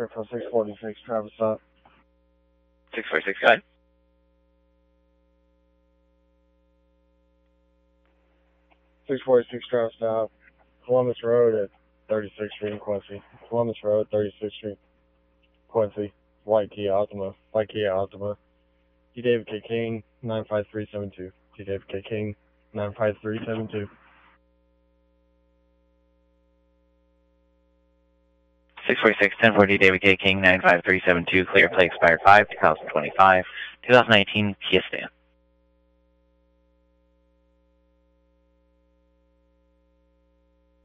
for 646 Travis stop. 646, go ahead. 646 Travis stop. Columbus Road at 36th Street in Quincy. Columbus Road, 36th Street, Quincy. White Kia Altima. White Kia Altima. T. David K. King, 95372. T. David K. King, 95372. 646, 1040 David K. King, 95372, clear plate expired 5, 2025, 2019 Kia Sedan.